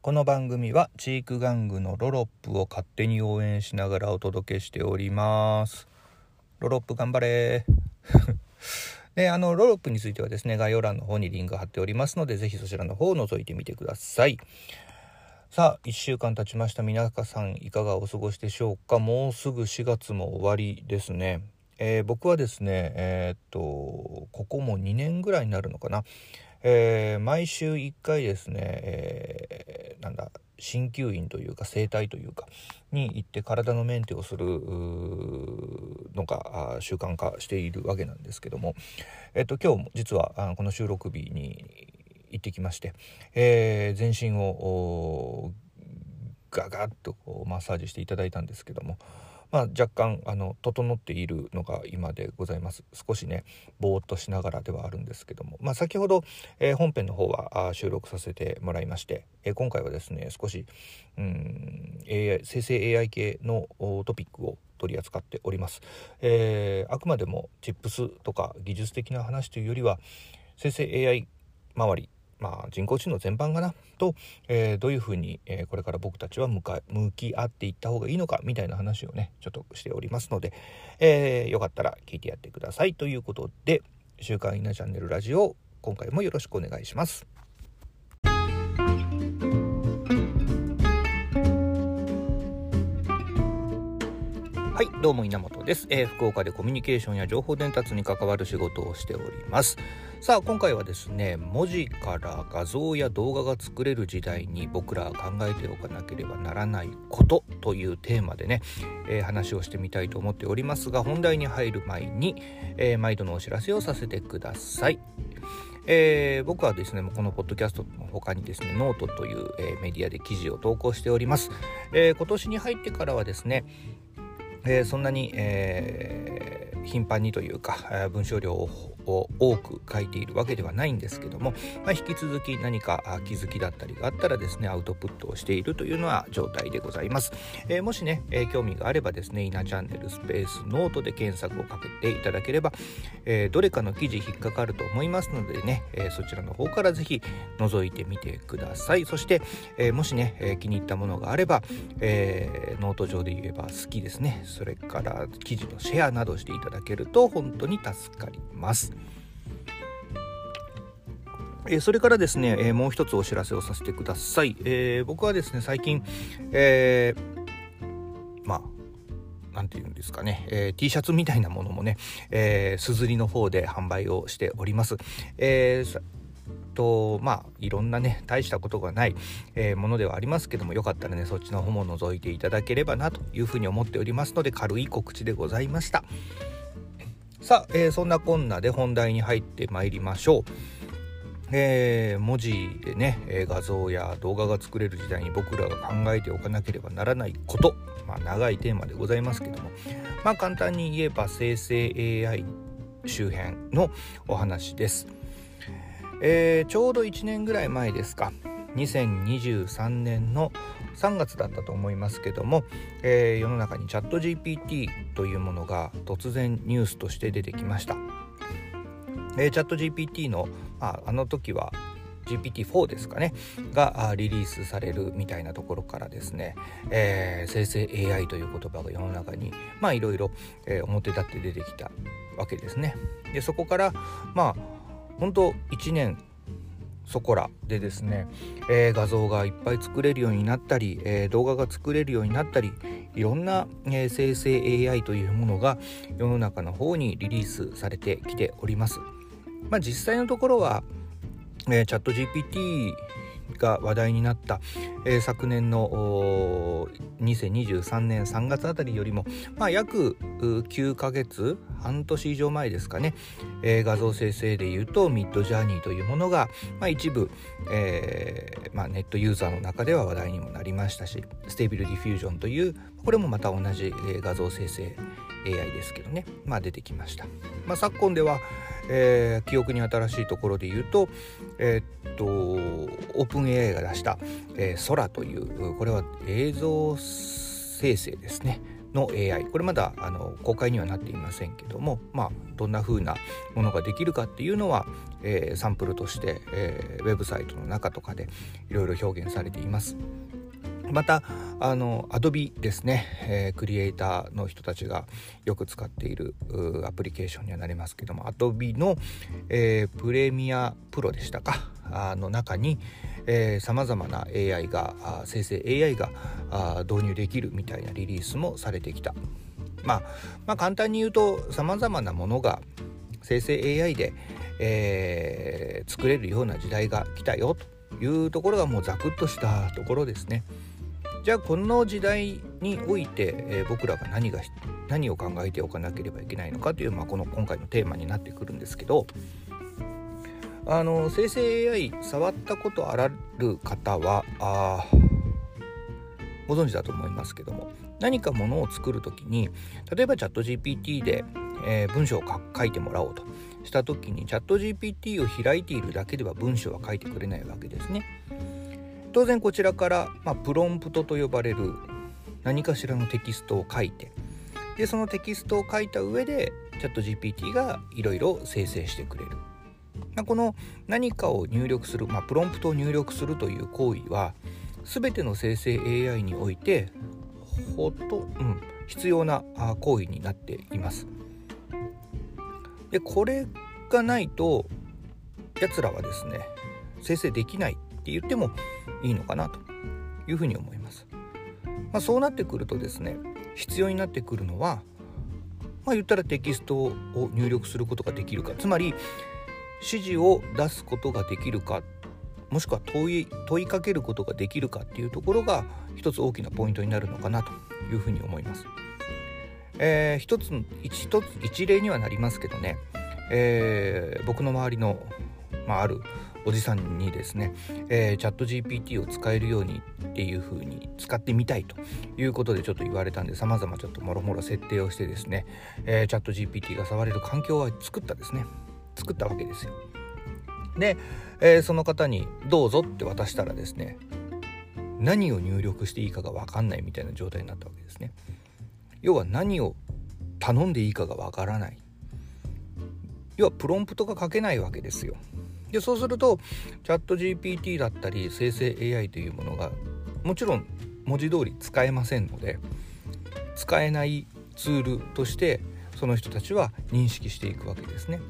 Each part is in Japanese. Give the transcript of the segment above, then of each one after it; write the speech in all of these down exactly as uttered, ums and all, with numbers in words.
この番組はチーク玩具のロロップを勝手に応援しながらお届けしております。ロロップ頑張れであのロロップについてはですね、概要欄の方にリンク貼っておりますので、ぜひそちらの方を覗いてみてください。さあいっしゅうかん経ちました。皆さんいかがお過ごしでしょうか。もうすぐしがつも終わりですね。えー、僕はですねえー、っとここもにねんぐらいになるのかな、えー、毎週いっかいですね、えー、なんだ鍼灸院というか整体というかに行って体のメンテをするのが習慣化しているわけなんですけども、えっと今日も実はあのこの収録日に行ってきまして、えー、全身をガガッとこうマッサージしていただいたんですけども、まあ、若干あの整っているのが今でございます。少しねぼーっとしながらではあるんですけども、まあ、先ほど、えー、本編の方は収録させてもらいまして、えー、今回はですね少しうーん エーアイ 生成 エーアイ 系のトピックを取り扱っております。えー、あくまでもチップスとか技術的な話というよりは生成 エーアイ 周り、まあ、人工知能全般かなと、えー、どういうふうに、えー、これから僕たちは向か向き合っていった方がいいのかみたいな話をねちょっとしておりますので、えー、よかったら聞いてやってくださいということで、週刊イナチャンネルラジオ、今回もよろしくお願いします。はい、どうも稲本です。えー、福岡でコミュニケーションや情報伝達に関わる仕事をしております。さあ今回はですね、文字から画像や動画が作れる時代に僕らは考えておかなければならないことというテーマでね、えー、話をしてみたいと思っておりますが、本題に入る前に、えー、毎度のお知らせをさせてください。えー、僕はですねこのポッドキャストの他にですねノートという、えー、メディアで記事を投稿しております。えー、今年に入ってからはですねえー、そんなに、えー、頻繁にというか、えー、文章量を多く書いているわけではないんですけども、まあ、引き続き何か気づきだったりがあったらですねアウトプットをしているというのは状態でございます。えー、もしね、えー、興味があればですねイナチャンネルスペースノートで検索をかけていただければ、えー、どれかの記事引っかかると思いますのでね、えー、そちらの方からぜひ覗いてみてください。そして、えー、もしね、えー、気に入ったものがあれば、えー、ノート上で言えば好きですね、それから記事のシェアなどしていただけると本当に助かります。えー、それからですね、えー、もう一つお知らせをさせてください。えー、僕はですね最近、えー、まあなんていうんですかね、えー、T シャツみたいなものもね、えー、すずりの方で販売をしております。えーとまあいろんなね大したことがない、えー、ものではありますけども、よかったらねそっちの方も覗いていただければなというふうに思っておりますので、軽い告知でございました。さあ、えー、そんなこんなで本題に入ってまいりましょう。えー、文字でね、えー、画像や動画が作れる時代に僕らが考えておかなければならないこと、まあ、長いテーマでございますけども、まあ簡単に言えば生成 エーアイ 周辺のお話です。えー、ちょうどいちねんぐらい前ですか、にせんにじゅうさんねんのさんがつだったと思いますけども、えー、世の中にチャット ジーピーティー というものが突然ニュースとして出てきました。えー、チャット ジーピーティー の、まあ、あの時は ジーピーティーフォー ですかねがリリースされるみたいなところからですね、えー、生成 エーアイ という言葉が世の中にまあいろいろ表立って出てきたわけですね。でそこからまあ本当いちねんそこらでですね、えー、画像がいっぱい作れるようになったり、えー、動画が作れるようになったり、いろんな、えー、生成 エーアイ というものが世の中の方にリリースされてきております。まあ、実際のところは、えー、チャット ジーピーティー が話題になった、えー、昨年のにせんにじゅうさんねんさんがつあたりよりも、まあ、約きゅうかげつ半年以上前ですかね、えー、画像生成でいうとミッドジャーニーというものが、まあ、一部、えーまあ、ネットユーザーの中では話題にもなりましたし、ステービルディフュージョンというこれもまた同じ、えー、画像生成 エーアイ ですけどね、まあ、出てきました。まあ、昨今ではえー、記憶に新しいところで言うと、えー、っとオープン エーアイ が出した、えー、空という、これは映像生成ですねの エーアイ、これまだあの公開にはなっていませんけども、まあ、どんな風なものができるかっていうのは、えー、サンプルとして、えー、ウェブサイトの中とかでいろいろ表現されています。またあの Adobe ですね、えー、クリエイターの人たちがよく使っているアプリケーションにはなりますけども、 Adobe の、えー、プレミアプロでしたかあの中にさまざまな エーアイ が生成 エーアイ があ導入できるみたいなリリースもされてきた。まあ、まあ簡単に言うとさまざまなものが生成 エーアイ で、えー、作れるような時代が来たよというところがもうザクッとしたところですね。じゃあこの時代において、えー、僕らが何が何を考えておかなければいけないのかという、まあ、この今回のテーマになってくるんですけど、あの生成 エーアイ 触ったことある方はあご存知だと思いますけども、何かものを作るときに例えばチャット ジーピーティー で、えー、文章を書いてもらおうとしたときにチャット ジーピーティー を開いているだけでは文章は書いてくれないわけですね。当然こちらから、まあ、プロンプトと呼ばれる何かしらのテキストを書いて、でそのテキストを書いた上でチャット ジーピーティー がいろいろ生成してくれる。まあ、この何かを入力する、まあ、プロンプトを入力するという行為は全ての生成 エーアイ においてほと、うん、必要な行為になっています。でこれがないとやつらはですね生成できないって言ってもいいのかなというふうに思います。まあ、そうなってくるとですね必要になってくるのは、まあ、言ったらテキストを入力することができるか、つまり指示を出すことができるか、もしくは問い、問いかけることができるかっていうところが一つ大きなポイントになるのかなというふうに思います。えー、一つ一つ一例にはなりますけどね、えー、僕の周りの、まあ、あるおじさんにですね、えー、チャット ジーピーティー を使えるようにっていう風に使ってみたいということでちょっと言われたんで、様々ちょっともろもろ設定をしてですね、えー、チャット ジーピーティー が触れる環境は作ったですね作ったわけですよ。で、えー、その方にどうぞって渡したらですね、何を入力していいかが分かんないみたいな状態になったわけですね。要は何を頼んでいいかが分からない、要はプロンプトが書けないわけですよ。でそうするとチャット ジーピーティー だったり生成 エーアイ というものがもちろん文字通り使えませんので、使えないツールとしてその人たちは認識していくわけですね。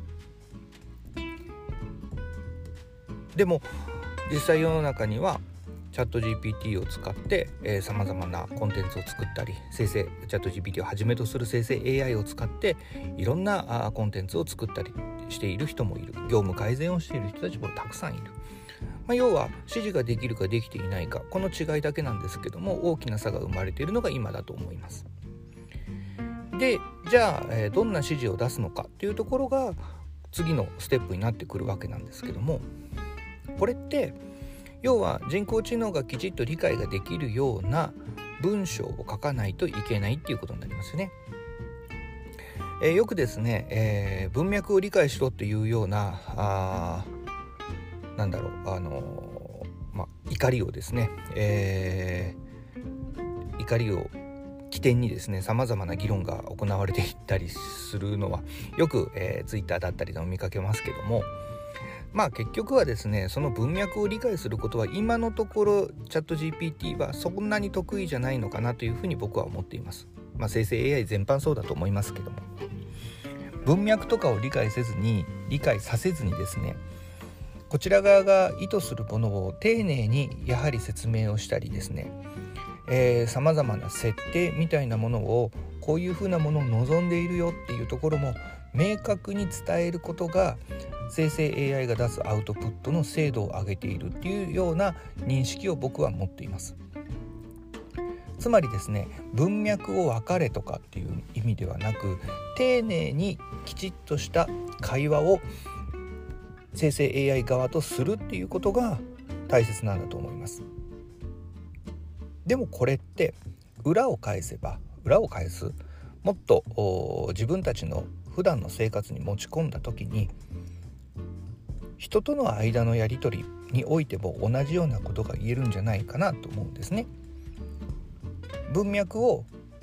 でも実際世の中にはチャット ジーピーティー を使ってさまざまなコンテンツを作ったり、生成チャット ジーピーティー をはじめとする生成 エーアイ を使っていろんなコンテンツを作ったりしている人もいる。業務改善をしている人たちもたくさんいる。まあ、要は指示ができるかできていないか、この違いだけなんですけども、大きな差が生まれているのが今だと思います。でじゃあ、えー、どんな指示を出すのかというところが次のステップになってくるわけなんですけども、これって要は人工知能がきちっと理解ができるような文章を書かないといけないっていうことになりますよね。えー、よくですね、えー、文脈を理解しろっていうようなあなんだろうあのー、まあ怒りをですね、えー、怒りを起点にですねさまざまな議論が行われていったりするのはよく、えー、ツイッターだったりでも見かけますけども、まあ結局はですねその文脈を理解することは今のところチャット ジーピーティー はそんなに得意じゃないのかなというふうに僕は思っています。まあ生成 エーアイ 全般そうだと思いますけども、文脈とかを理解せずに理解させずにですね、こちら側が意図するものを丁寧にやはり説明をしたりですね、さまざまな設定みたいなものをこういうふうなものを望んでいるよっていうところも明確に伝えることが生成 エーアイ が出すアウトプットの精度を上げているっていうような認識を僕は持っています。つまりですね、文脈を分かれとかっていう意味ではなく、丁寧にきちっとした会話を生成 エーアイ 側とするっていうことが大切なんだと思います。でもこれって裏を返せば裏を返すもっと自分たちの普段の生活に持ち込んだ時に人との間のやり取りにおいても同じようなことが言えるんじゃないかなと思うんですね。文脈を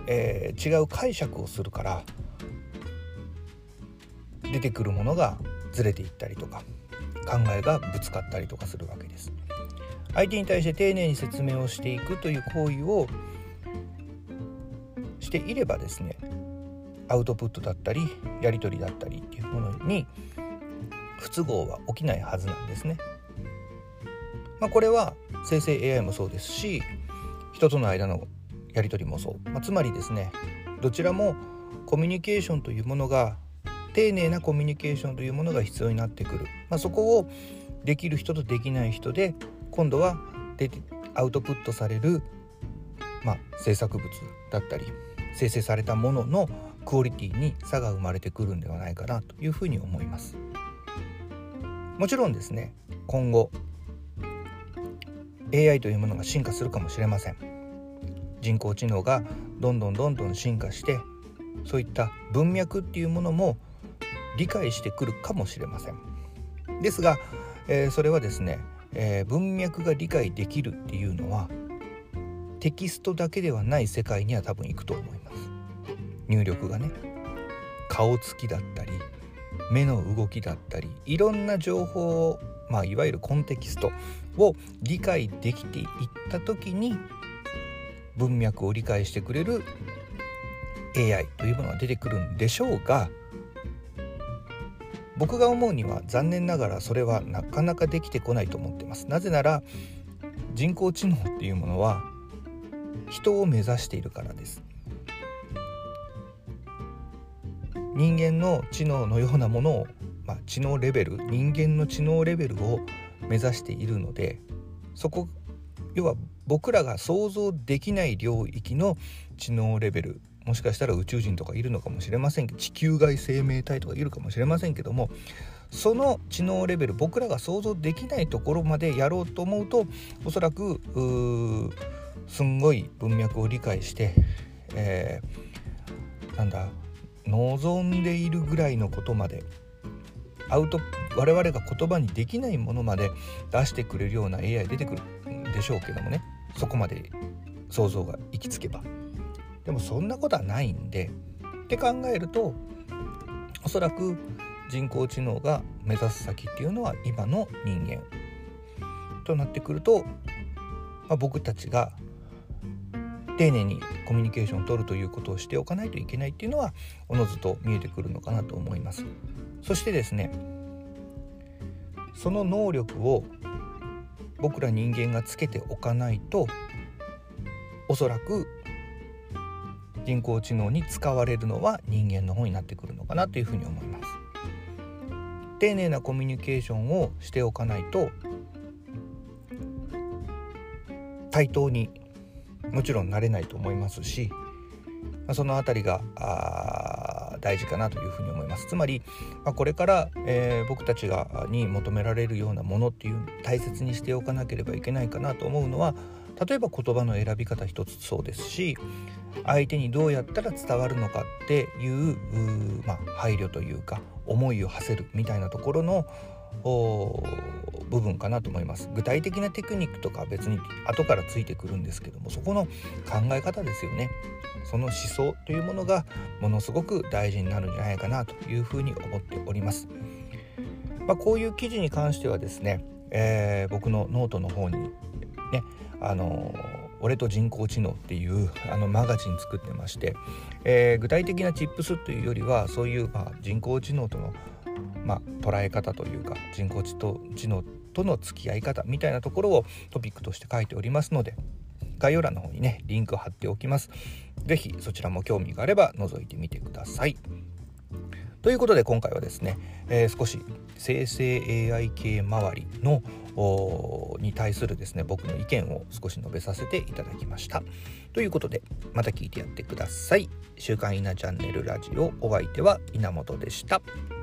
えー、違う解釈をするから出てくるものがずれていったりとか、考えがぶつかったりとかするわけです。相手に対して丁寧に説明をしていくという行為をしていればですね、アウトプットだったりやり取りだったりっていうものに不都合は起きないはずなんですね。まあ、これは生成 エーアイ もそうですし、人との間のやり取りもそう、まあ、つまりですね、どちらもコミュニケーションというものが、丁寧なコミュニケーションというものが必要になってくる。まあ、そこをできる人とできない人で、今度はでアウトプットされる、まあ、制作物だったり生成されたもののクオリティに差が生まれてくるんではないかなというふうに思います。もちろんですね、今後 エーアイ というものが進化するかもしれません。人工知能がどんどんどんどん進化して、そういった文脈っていうものも理解してくるかもしれません。ですが、えー、それはですね、えー、文脈が理解できるっていうのはテキストだけではない世界には多分行くと思います。入力がね、顔つきだったり目の動きだったり、いろんな情報を、まあ、いわゆるコンテキストを理解できていった時に、文脈を理解してくれる エーアイ というものが出てくるんでしょうが、僕が思うには残念ながらそれはなかなかできてこないと思っています。なぜなら人工知能っていうものは人を目指しているからです。人間の知能のようなものを、まあ、知能レベル、人間の知能レベルを目指しているので、そこ、要は僕らが想像できない領域の知能レベル、もしかしたら宇宙人とかいるのかもしれませんけど、地球外生命体とかいるかもしれませんけども、その知能レベル、僕らが想像できないところまでやろうと思うと、おそらくすんごい文脈を理解して、えー、なんだ望んでいるぐらいのことまで、アウト我々が言葉にできないものまで出してくれるような エーアイ 出てくるんでしょうけどもね、そこまで想像が行き着けば。でもそんなことはないんで、って考えると、おそらく人工知能が目指す先っていうのは今の人間となってくると、まあ、僕たちが丁寧にコミュニケーションを取るということをしておかないといけないっていうのはおのずと見えてくるのかなと思います。そしてですね、その能力を僕ら人間がつけておかないと、おそらく人工知能に使われるのは人間の方になってくるのかなというふうに思います。丁寧なコミュニケーションをしておかないと、対等にもちろんなれないと思いますし、そのあたりが大事かなというふうに思います。つまり、まあ、これから、えー、僕たちがに求められるようなものっていう大切にしておかなければいけないかなと思うのは、例えば言葉の選び方一つそうですし、相手にどうやったら伝わるのかっていう、う、まあ、配慮というか思いを馳せるみたいなところの部分かなと思います。具体的なテクニックとか別に後からついてくるんですけども、そこの考え方ですよね。その思想というものがものすごく大事になるんじゃないかなというふうに思っております。まあ、こういう記事に関してはですね、えー、僕のノートの方にね、あの俺と人工知能っていうあのマガジン作ってまして、えー、具体的なチップスというよりは、そういう、まあ、人工知能との、まあ、捉え方というか、人工知能との付き合い方みたいなところをトピックとして書いておりますので、概要欄の方にねリンクを貼っておきます。ぜひそちらも興味があれば覗いてみてください。ということで今回はですね、えー、少し生成 エーアイ 系周りのに対するですね、僕の意見を少し述べさせていただきました。ということでまた聞いてやってください。週刊稲チャンネルラジオ、お相手は稲本でした。